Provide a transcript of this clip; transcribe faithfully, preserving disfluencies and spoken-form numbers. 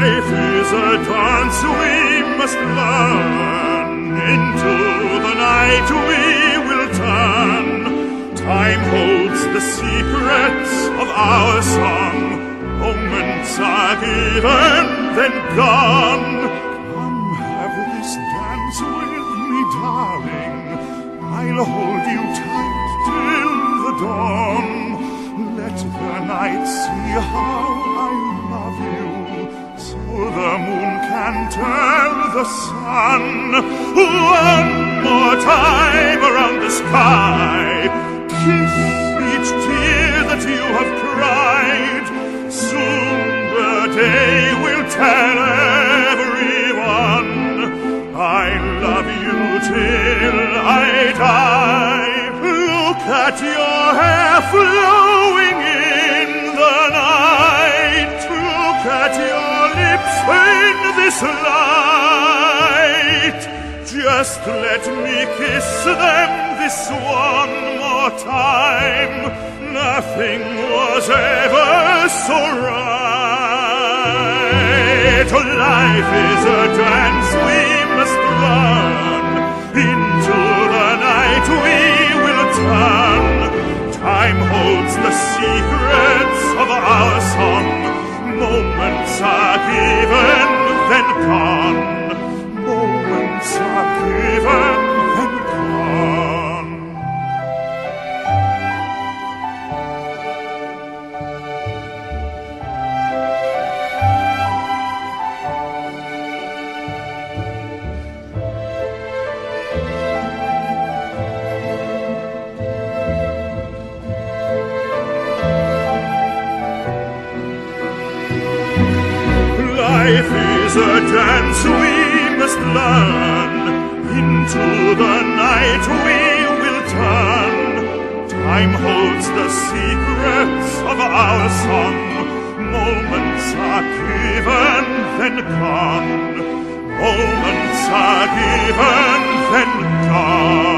Life is a dance we must learn. Into the night we will turn. Time holds the secrets of our song. Moments are given, then gone. Come have this dance with me, darling. I'll hold you tight till the dawn. Let the night see how I love you, so the moon can tell the sun. One more time around the sky, kiss each tear that you have cried. Soon the day will tell everyone I love you till I die. Look at your hair flowing in the night. Look at your lips in this light. Just let me kiss them this one more time. Nothing was ever so right. Life is a dance we must learn. Into the night we will turn. Time holds the secrets of our song. Moments are given, then gone. Moments are given, then gone. Life is a dance we must learn. Into the night we will turn. Time holds the secrets of our song. Moments are given, then gone. Moments are given, then gone.